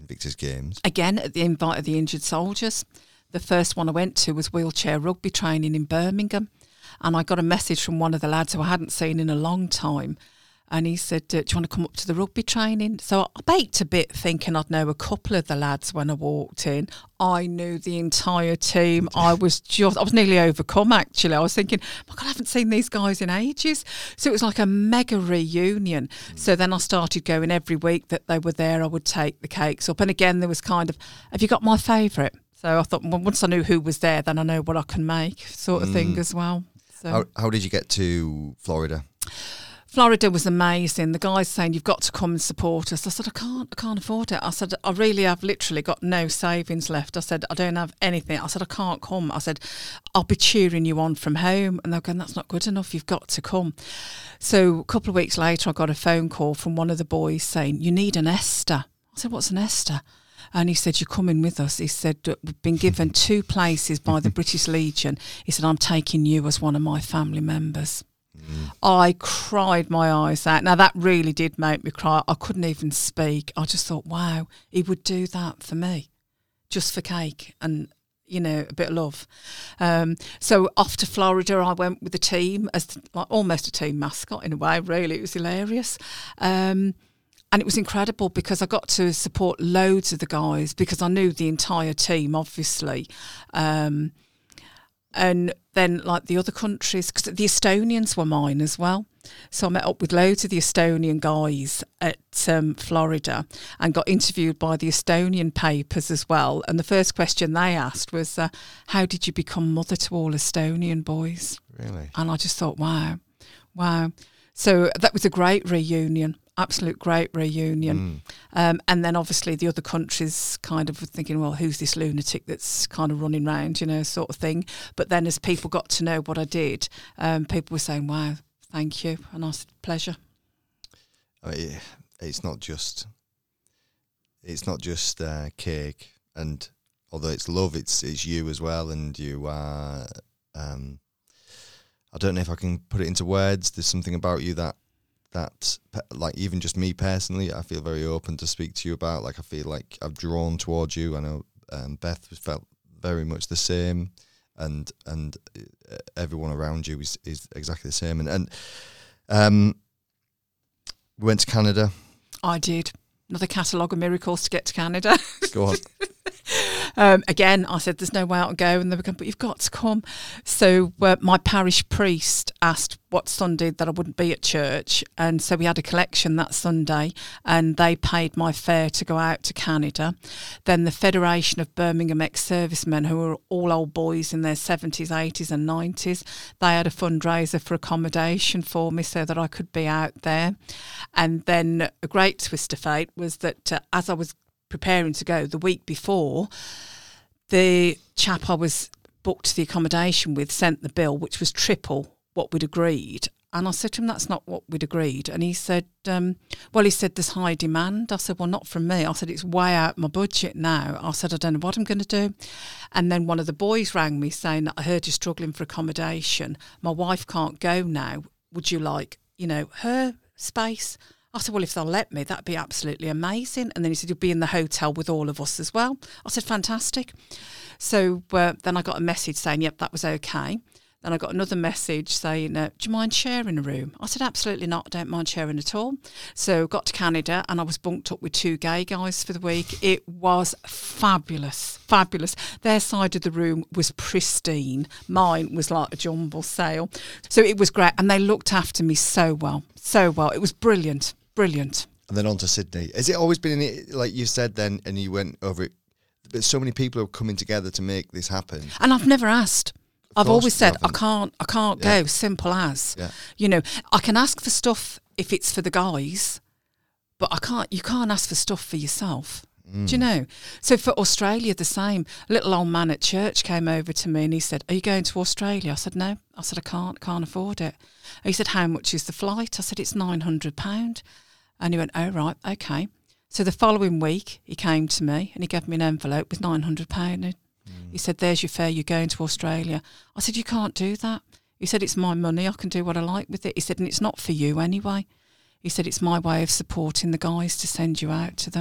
Invictus Games. Again, at the invite of the injured soldiers. The first one I went to was wheelchair rugby training in Birmingham. And I got a message from one of the lads who I hadn't seen in a long time. And he said, do you want to come up to the rugby training? So I baked a bit thinking I'd know a couple of the lads when I walked in. I knew the entire team. I was nearly overcome, actually. I was thinking, my God, I haven't seen these guys in ages. So it was like a mega reunion. So then I started going every week that they were there. I would take the cakes up. And again, there was kind of, have you got my favourite? So I thought, well, once I knew who was there, then I know what I can make, sort of thing as well. So How did you get to Florida? Florida was amazing. The guys saying, you've got to come and support us. I said, I can't afford it. I said, I really have literally got no savings left. I said, I don't have anything. I said, I can't come. I said, I'll be cheering you on from home. And they're going, that's not good enough. You've got to come. So a couple of weeks later, I got a phone call from one of the boys saying, you need an Esther. I said, what's an Esther? And he said, you're coming with us. He said, we've been given 2 places by the British Legion. He said, I'm taking you as one of my family members. I cried my eyes out. Now, that really did make me cry. I couldn't even speak. I just thought, wow, he would do that for me, just for cake and, you know, a bit of love. So off to Florida, I went with the team as like almost a team mascot in a way, really. It was hilarious. And it was incredible because I got to support loads of the guys because I knew the entire team, obviously. And then, like the other countries, because the Estonians were mine as well. So I met up with loads of the Estonian guys at Florida and got interviewed by the Estonian papers as well. And the first question they asked was, how did you become mother to all Estonian boys? Really? And I just thought, wow. So that was a great reunion. Absolute great reunion. And then obviously the other countries kind of were thinking, well, who's this lunatic that's kind of running around, you know, sort of thing. But then as people got to know what I did, people were saying, wow, thank you. And I said, pleasure. I mean, it's not just cake. And although it's love, it's you as well. And you are, I don't know if I can put it into words. There's something about you that like even just me personally, I feel very open to speak to you about. Like I feel like I've drawn towards you. I know Beth felt very much the same, and everyone around you is exactly the same. And we went to Canada. I did. Another catalogue of miracles to get to Canada. Go on. Again, I said, there's no way I'll go. And they were going, but you've got to come. So my parish priest asked what Sunday that I wouldn't be at church. And so we had a collection that Sunday and they paid my fare to go out to Canada. Then the Federation of Birmingham Ex-Servicemen, who were all old boys in their 70s, 80s and 90s, they had a fundraiser for accommodation for me so that I could be out there. And then a great twist of fate was that as I was preparing to go the week before, the chap I was booked the accommodation with sent the bill, which was triple what we'd agreed. And I said to him, that's not what we'd agreed. And he said, there's high demand. I said, well, not from me. I said, it's way out my budget now. I said, I don't know what I'm going to do. And then one of the boys rang me saying that I heard you're struggling for accommodation. My wife can't go now. Would you like, her space? I said, well, if they'll let me, that'd be absolutely amazing. And then he said, you'll be in the hotel with all of us as well. I said, fantastic. So then I got a message saying, yep, that was okay. Then I got another message saying, do you mind sharing a room? I said, absolutely not. I don't mind sharing at all. So got to Canada and I was bunked up with 2 gay guys for the week. It was fabulous. Their side of the room was pristine. Mine was like a jumble sale. So it was great. And they looked after me so well. It was brilliant. And then on to Sydney. Has it always been, like you said then, and you went over it, but so many people are coming together to make this happen? And I've never asked. I've always said, I can't go, simple as. Yeah. I can ask for stuff if it's for the guys, but you can't ask for stuff for yourself. Do you know? So for Australia, the same. A little old man at church came over to me and he said, are you going to Australia? I said, no. I said, I can't afford it. He said, how much is the flight? I said, it's £900. And he went, oh, right, okay. So the following week, he came to me and he gave me an envelope with £900 in it. He said, there's your fare, you're going to Australia. I said, you can't do that. He said, it's my money, I can do what I like with it. He said, and it's not for you anyway. He said, it's my way of supporting the guys to send you out to them.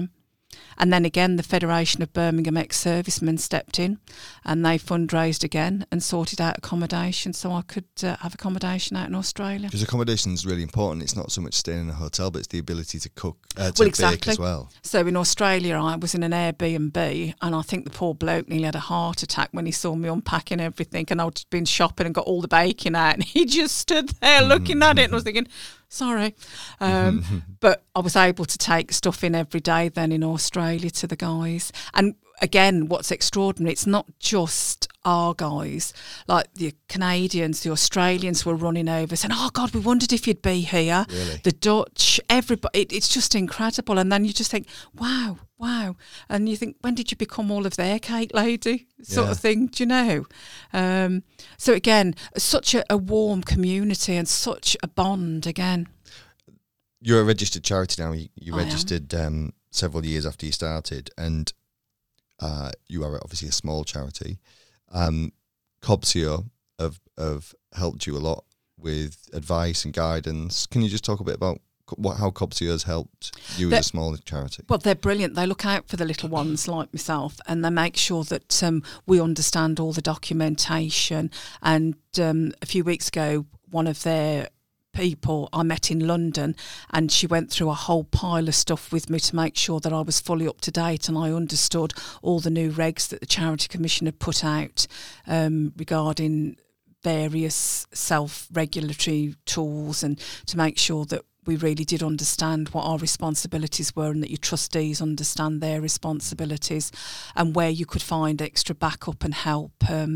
And then again, the Federation of Birmingham Ex-Servicemen stepped in and they fundraised again and sorted out accommodation so I could have accommodation out in Australia. Because accommodation is really important. It's not so much staying in a hotel, but it's the ability to cook, exactly. bake as well. So in Australia, I was in an Airbnb and I think the poor bloke nearly had a heart attack when he saw me unpacking everything, and I'd been shopping and got all the baking out and he just stood there looking at it and I was thinking, sorry. But I was able to take stuff in every day then in Australia to the guys. And again, what's extraordinary, it's not just our guys, like the Canadians, the Australians were running over saying, oh God, we wondered if you'd be here. Really? The Dutch, everybody, it's just incredible. And then you just think, wow. And you think, when did you become all of their cake lady sort of thing, do you know? So again, such a warm community and such a bond again. You're a registered charity now. You registered several years after you started, and you are obviously a small charity. COBSEO have helped you a lot with advice and guidance. Can you just talk a bit about how COBSEO has helped you as a small charity? Well, they're brilliant. They look out for the little ones like myself, and they make sure that we understand all the documentation. And a few weeks ago, one of their people I met in London, and she went through a whole pile of stuff with me to make sure that I was fully up to date and I understood all the new regs that the Charity Commission had put out regarding various self-regulatory tools, and to make sure that we really did understand what our responsibilities were and that your trustees understand their responsibilities and where you could find extra backup and help,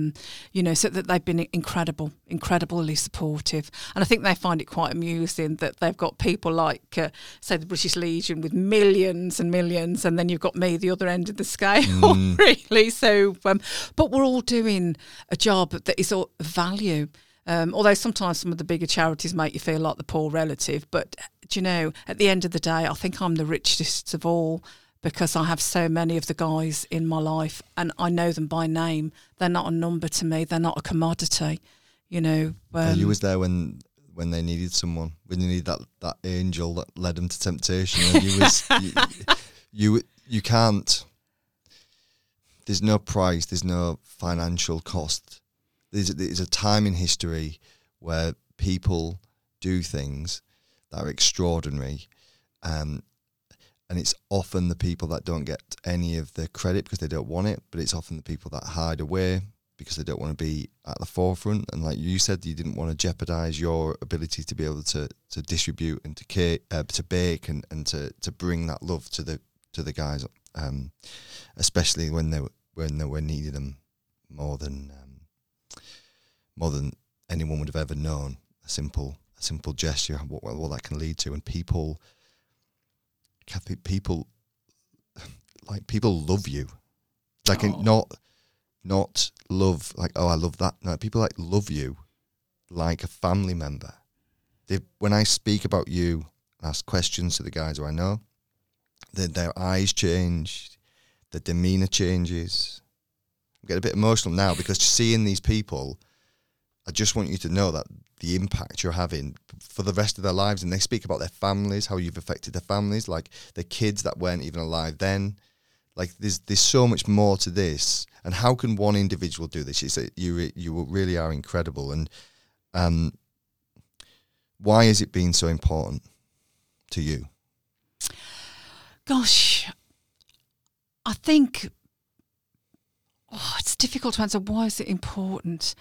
so that they've been incredibly supportive. And I think they find it quite amusing that they've got people like, say, the British Legion with millions and millions, and then you've got me the other end of the scale, really. So, but we're all doing a job that is of value. Although sometimes some of the bigger charities make you feel like the poor relative. But, at the end of the day, I think I'm the richest of all because I have so many of the guys in my life and I know them by name. They're not a number to me. They're not a commodity, you was there when they needed someone, when you need that angel that led them to temptation. And you can't, there's no price, there's no financial cost. There's a time in history where people do things that are extraordinary, and it's often the people that don't get any of the credit because they don't want it, but it's often the people that hide away because they don't want to be at the forefront. And like you said, you didn't want to jeopardize your ability to be able to distribute and to bake and to bring that love to the guys, especially when they were needing them more than anyone would have ever known. A simple gesture, what that can lead to. And people love you, like not love like, oh, I love that. No, people love you like a family member. When I speak about you, ask questions to the guys who I know, their eyes change, their demeanour changes. I'm getting a bit emotional now because seeing these people, I just want you to know that the impact you're having for the rest of their lives, and they speak about their families, how you've affected their families, like the kids that weren't even alive then. Like there's so much more to this, and how can one individual do this? You really are incredible, and why has it been so important to you? Gosh, I think it's difficult to answer. Why is it important?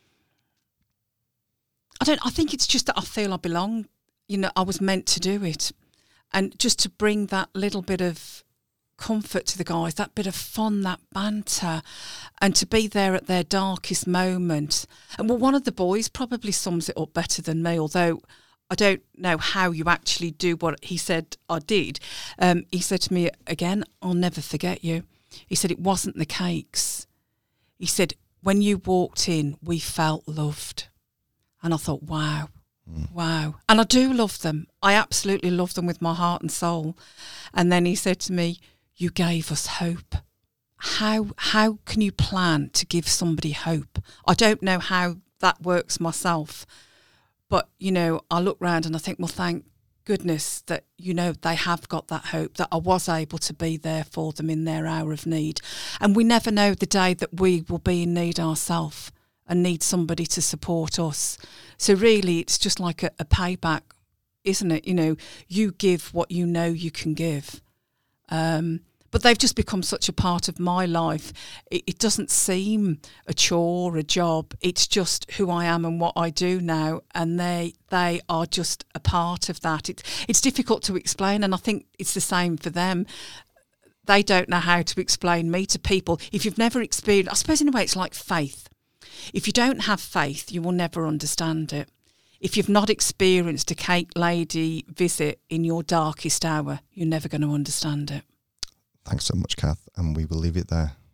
I think it's just that I feel I belong. I was meant to do it. And just to bring that little bit of comfort to the guys, that bit of fun, that banter, and to be there at their darkest moment. And one of the boys probably sums it up better than me, although I don't know how you actually do what he said I did. He said to me again, I'll never forget you. He said, it wasn't the cakes. He said, when you walked in, we felt loved. And I thought, wow. And I do love them. I absolutely love them with my heart and soul. And then he said to me, you gave us hope. How can you plan to give somebody hope? I don't know how that works myself. But, I look round and I think, well, thank goodness that, you know, they have got that hope, that I was able to be there for them in their hour of need. And we never know the day that we will be in need ourselves and need somebody to support us. So really, it's just like a payback, isn't it? You know, you give what you know you can give. But they've just become such a part of my life. It doesn't seem a chore or a job. It's just who I am and what I do now. And they are just a part of that. It's difficult to explain. And I think it's the same for them. They don't know how to explain me to people. If you've never experienced, I suppose in a way it's like faith. If you don't have faith, you will never understand it. If you've not experienced a cake lady visit in your darkest hour, you're never going to understand it. Thanks so much, Kath, and we will leave it there.